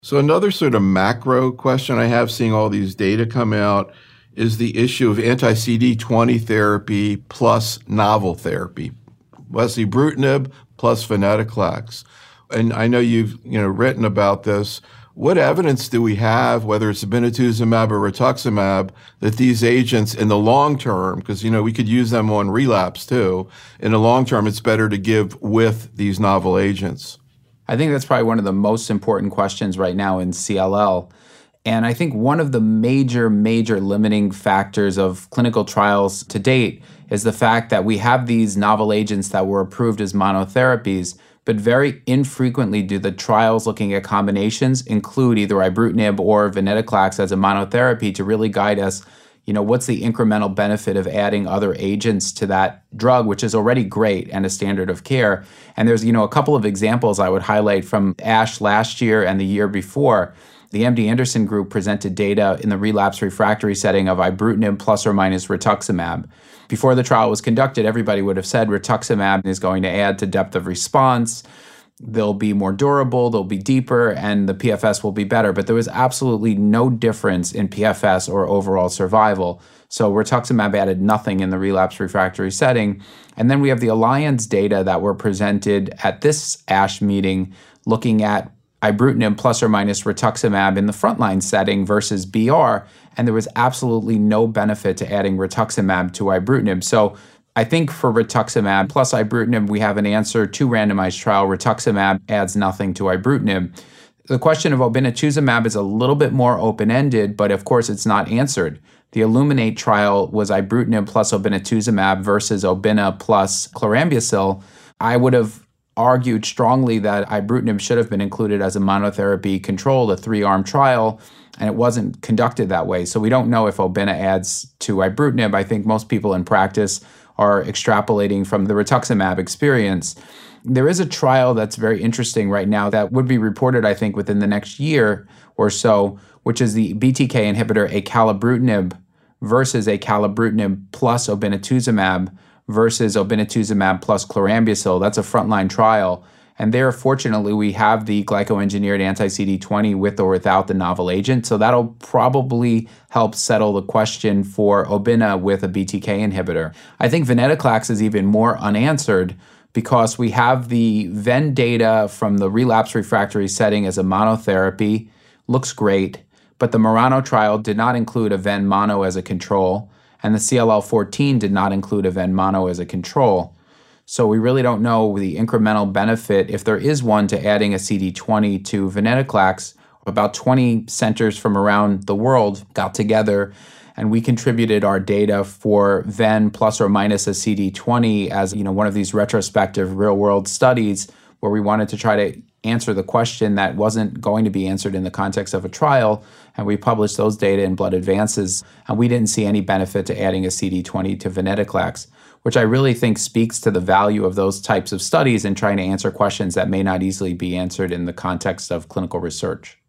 So another sort of macro question I have seeing all these data come out is the issue of anti-CD20 therapy plus novel therapy, Wesley-Brutinib plus venetoclax. And I know you've written about this. What evidence do we have, whether it's obinutuzumab or rituximab, that these agents in the long term, because we could use them on relapse too, in the long term it's better to give with these novel agents? I think that's probably one of the most important questions right now in CLL. And I think one of the major limiting factors of clinical trials to date is the fact that we have these novel agents that were approved as monotherapies, but very infrequently do the trials looking at combinations include either ibrutinib or venetoclax as a monotherapy to really guide us, what's the incremental benefit of adding other agents to that drug, which is already great and a standard of care. And there's, a couple of examples I would highlight from ASH last year and the year before. The MD Anderson group presented data in the relapse refractory setting of ibrutinib plus or minus rituximab. Before the trial was conducted, everybody would have said rituximab is going to add to depth of response. They'll be more durable, they'll be deeper, and the PFS will be better. But there was absolutely no difference in PFS or overall survival. So rituximab added nothing in the relapse refractory setting. And then we have the Alliance data that were presented at this ASH meeting looking at ibrutinib plus or minus rituximab in the frontline setting versus BR, and there was absolutely no benefit to adding rituximab to ibrutinib. So I think for rituximab plus ibrutinib, we have an answer to randomized trial. Rituximab adds nothing to ibrutinib. The question of obinutuzumab is a little bit more open-ended, but of course it's not answered. The Illuminate trial was ibrutinib plus obinutuzumab versus obina plus chlorambucil. I would have argued strongly that ibrutinib should have been included as a monotherapy control, a 3-arm trial, and it wasn't conducted that way. So we don't know if obina adds to ibrutinib. I think most people in practice are extrapolating from the rituximab experience. There is a trial that's very interesting right now that would be reported, I think, within the next year or so, which is the BTK inhibitor acalabrutinib versus acalabrutinib plus obinutuzumab versus obinutuzumab plus chlorambucil. That's a frontline trial. And there, fortunately, we have the glycoengineered anti-CD20 with or without the novel agent. So that'll probably help settle the question for obina with a BTK inhibitor. I think venetoclax is even more unanswered because we have the ven data from the relapse refractory setting as a monotherapy. Looks great, but the Murano trial did not include a ven mono as a control, and the CLL14 did not include a ven mono as a control. So we really don't know the incremental benefit, if there is one, to adding a CD20 to venetoclax. About 20 centers from around the world got together, and we contributed our data for ven plus or minus a CD20 as one of these retrospective real-world studies where we wanted to try to answer the question that wasn't going to be answered in the context of a trial, and we published those data in Blood Advances, and we didn't see any benefit to adding a CD20 to venetoclax, which I really think speaks to the value of those types of studies in trying to answer questions that may not easily be answered in the context of clinical research.